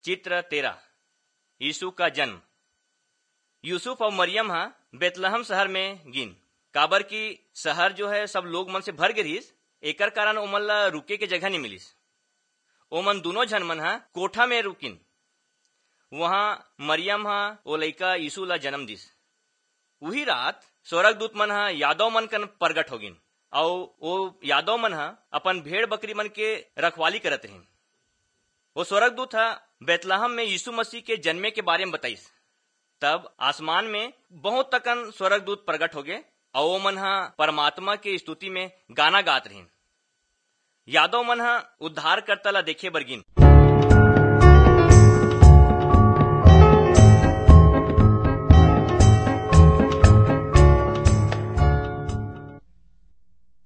चित्र 13 यीशु का जन्म। यूसुफ और मरियम बेतलहम शहर में गिन काबर की शहर जो है सब लोग मन से भर गिरिस, एकर कारण ओमन ला रुके के जगह नहीं मिलिस। ओमन दोनों झन मन कोठा में रुकिन। वहां मरियम ओ लइका यीशु ला जन्म दिस। वही रात स्वर्गदूत मन यादव मन कन प्रगट होगिन और वो यादव मन अपन भेड़ बकरी मन के रखवाली करत रहिन। वो स्वर्गदूत बेतलहम में यीशु मसीह के जन्मे के बारे में बताइस। तब आसमान में बहुत तकन स्वर्गदूत प्रगट हो गए और वो मन परमात्मा के स्तुति में गाना गात रहिन। यादव मन उद्धार करता ला देखे बर गिन।